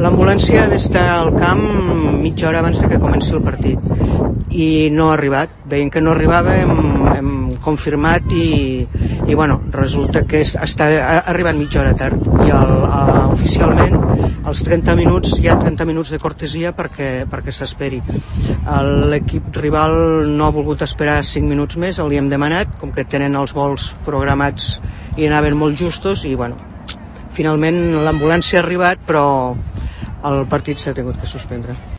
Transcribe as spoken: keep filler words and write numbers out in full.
L'ambulància ha d'estar al camp mitja hora abans de que comenci el partit i no ha arribat. Veient que no arribava hem, hem confirmat i, i bueno, resulta que és, està, ha arribat mitja hora tard i el, a, oficialment als trenta minuts hi ha trenta minuts de cortesia perquè, perquè s'esperi. L'equip rival no ha volgut esperar cinc minuts més, li hem demanat, com que tenen els vols programats i anaven molt justos i bueno, finalment l'ambulància ha arribat però el partit s'ha hagut que suspendre.